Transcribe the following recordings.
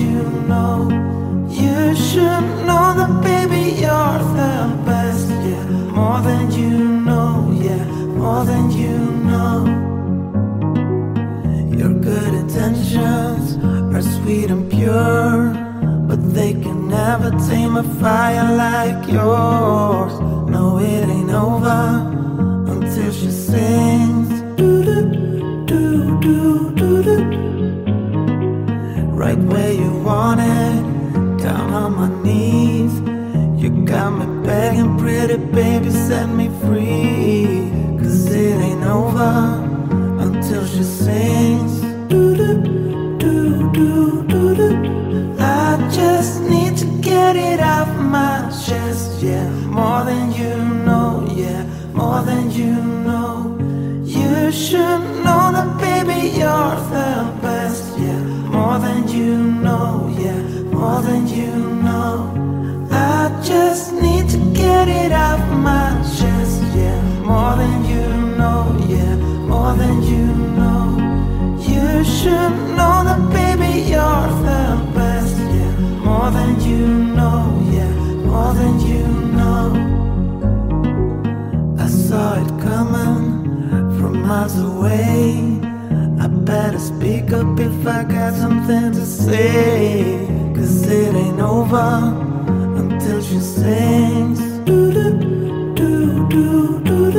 you know. You should know that, baby, you're the best. Yeah, more than you know. Yeah, more than you know. Your good intentions are sweet and pure, but they can never tame a fire like yours. No, it ain't over until she sings. Do-do-do-do-do-do. Right where you want it, down on my knees. You got me begging, pretty baby, set me free. 'Cause it ain't over until she sings. Do-do-do-do-do-do. I just need to get it off my chest. Yeah, more than you know. Yeah, more than you know. You should know that, baby, you're the best. Yeah, more than you know. Yeah, more than you know. I just need to get it off my chest. Yeah, more than you know. Yeah, more than you know. You should know that, baby, you're the best. Yeah, more than you know. Yeah, more than you know. I saw it coming from miles away. I better speak up if I got something to say. 'Cause it ain't over until she sings. Do-do-do-do-do-do.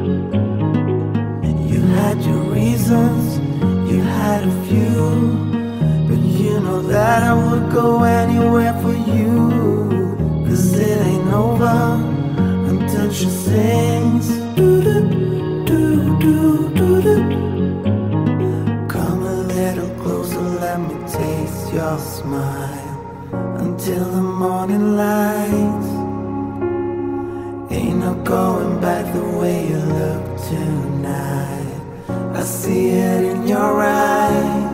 You had your reasons, you had a few, but you know that I would go anywhere for you. 'Cause it ain't over until she sings. Do-do-do-do-do-do. Come a little closer, let me taste your smile until the morning light. Ain't no going back the way you look tonight. I see it in your eyes.